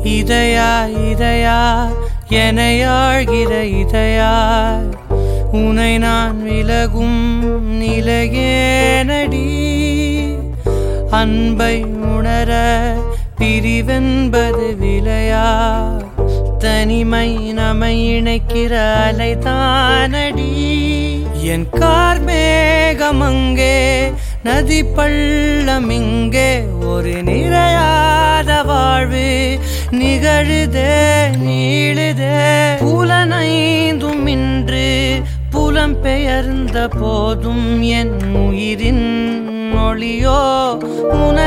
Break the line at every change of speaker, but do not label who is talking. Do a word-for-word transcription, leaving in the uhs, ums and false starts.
இதயா இதயா எனையாழ்கிற இதயா உனை நான் விலகும் நிலையேனடி அன்பை உணர பிரிவென்பது விலையா தனிமை நம்மை இணைக்கிற அலைதானடி என் கார்மேகமங்கே நதி பள்ளம் இங்கே ஒரு நிறையாத வாழ்வு நிகழுதே நீளுதே புலனைந்தும் இன்று புலம் பெயர்ந்த போதும் என் உயிரின் ஒளியோ உன